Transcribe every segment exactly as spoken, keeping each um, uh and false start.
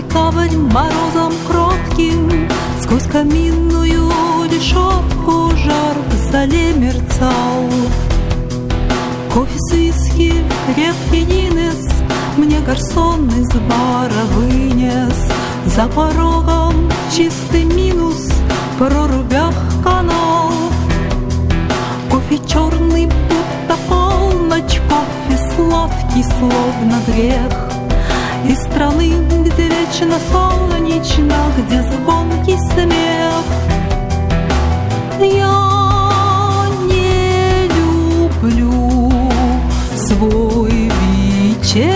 тавль морозом кротким, сквозь каминную решетку жар в зале мерцал. Кофе с виски, крепкий Гиннес мне гарсон из бара вынес. За порогом чистый минус, в прорубях канал. Кофе черный, будто полночь, кофе сладкий, словно грех. Из страны, где вечно солнечно, где звонкий смех. Я не люблю свой вечерний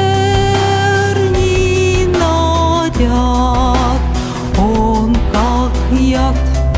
наряд, он как яд.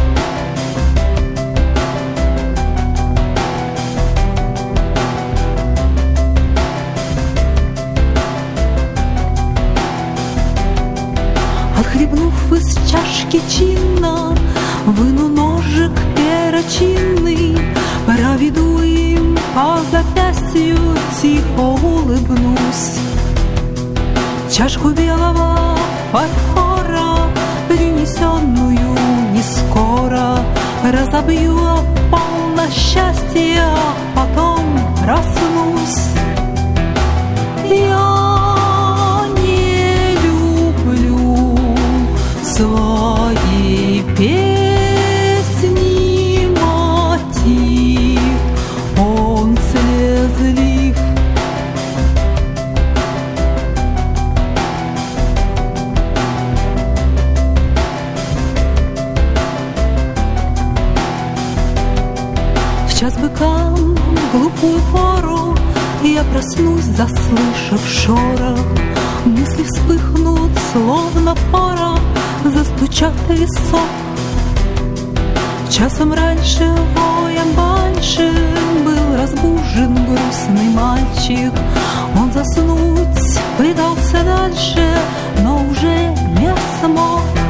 Отхлебнув из чашки чинно, выну ножик перочинный, проведу им по запястью, тихо улыбнусь. Чашку белого фарфора, принесенную не скоро, разобью о пол на счастье, а потом проснусь. Я не люблю своей песни мотив, он слезлив. В час быка в глупую пору я проснусь, заслышав шорох. Мысли вспыхнут, словно порох, застучат в висок. Часом раньше воем банши был разбужен грустный мальчик. Он заснуть пытался дальше, но уже не смог.